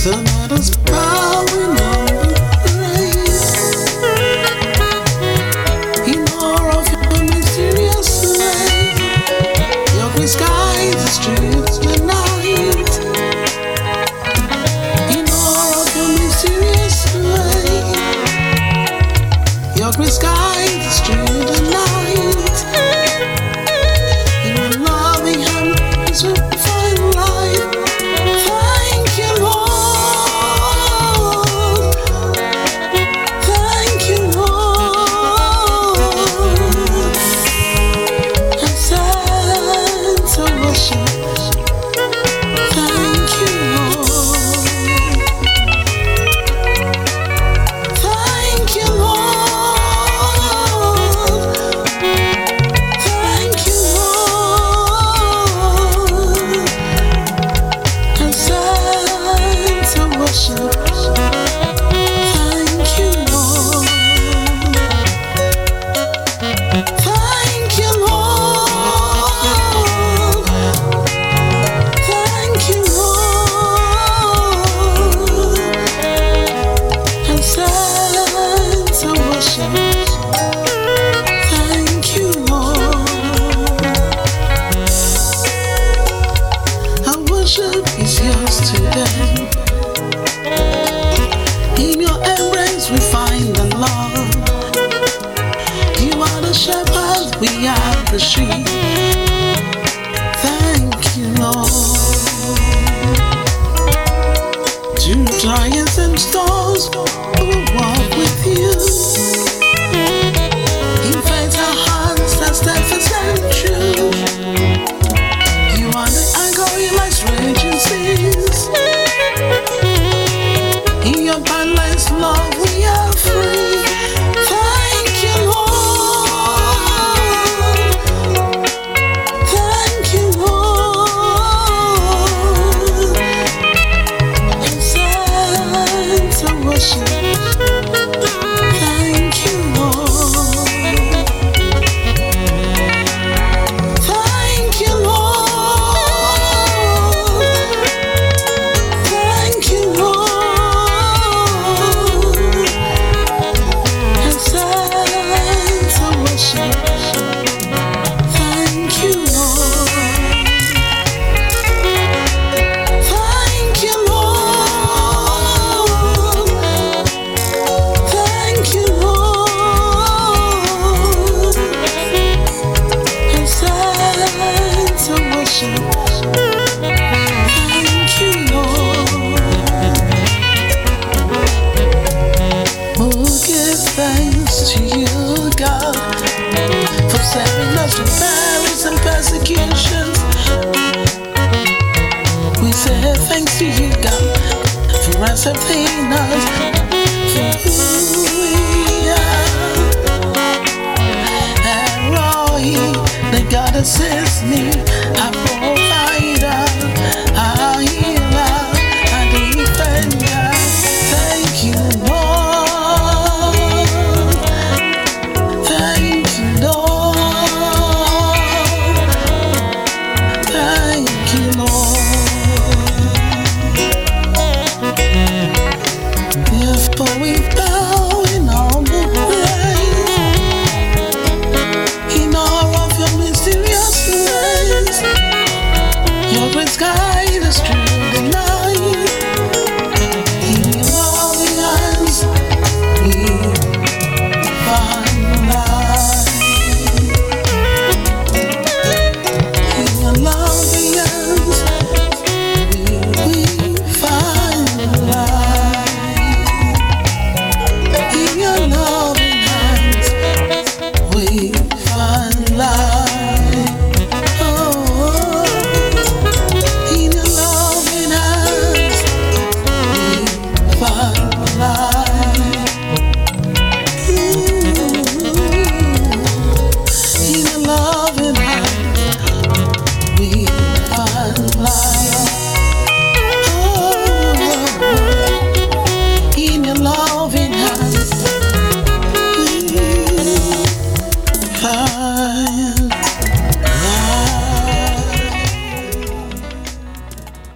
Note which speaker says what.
Speaker 1: The night is bowing on the praise in more of your mysterious way. Your grey sky distributes the night in more of your mysterious way. Your grey sky distributes the night in your loving hands will find light. Thank you, Lord. Thank you, Lord. And sense of worship. Thank you, Lord. Thank you, Lord. Thank you, Lord. And sense of worship. Thank you, Lord. Thank you, Lord. Thank you, Lord. And sense of worship. Thank you, Lord. Our worship is yours today. In your embrace we find the love. You are the shepherd, we are the sheep. Thank you, Lord. To giants and storms, we will walk with you. In faith our hearts that steadfast and true. You are the anchor in life's raging seas. In your boundless love we are free. Thank you, Lord. Thank you, Lord. And sense of worship. Thank you, Lord. Thank you, Lord. Thank you, Lord. And sense of worship. Thank you, Lord. Thank you, Lord. Thank you, Lord. And sense of worship. Thank you, Lord. Oh, give thanks to you, God, for saving us from perils and persecutions. We say thanks to you, God, for accepting us for who we are. Elroy, the God that saves me, I